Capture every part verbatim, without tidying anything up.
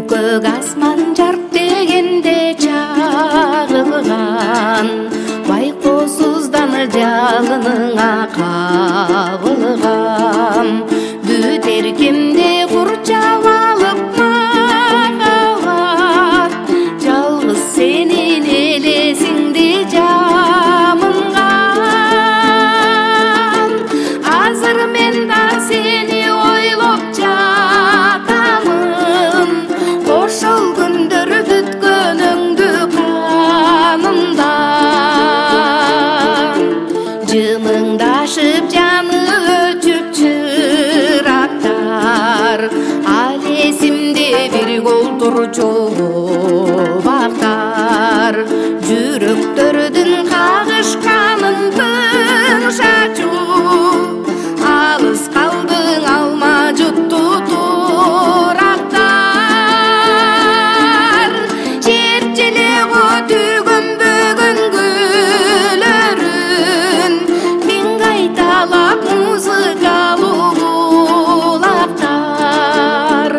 көк асман жарк дегенде чагылган, байкоосуздан жалыныңа кабылгам. Бүт эркимди курчап алып махаббат, жалгыз сенин элесиңди жамынган. Азыр мен да сени ойлоп жатамын, ошол күндөр бүткөнүңдү канымдан. Жымыңдашып жаны өчүп чырактар, ал эсимде бирге олтурчу бактар. Жүрөктөрдүн кагышканын тыңшачу, алыс калдың алма жутту турактар. Чертелего түйгөнбөгөн гүлөрүн, мен кайталап музыкалуу булактар.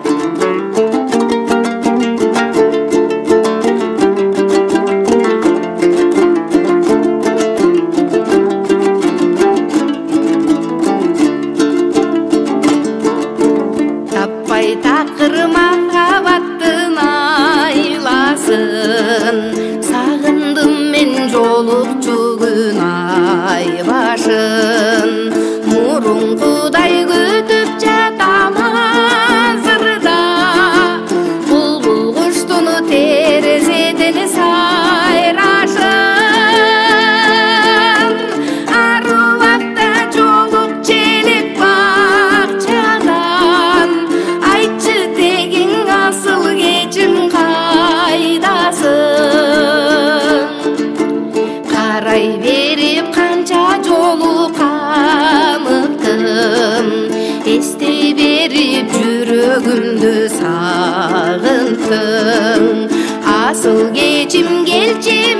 Таппай такыр махаббаттын айласын, сагындым мен жолукчу күн ай башын. Мурункудай күтүп жатам азырда, булбул куштун терезеден сайрашын. Арубакта жолук желек бакчадан, айтчы тегиң асыл кечим кайдасың. Карай берип канча жолу камыктым, эстей берип жүрөгүмдү сагынттың. Асыл кечим келчи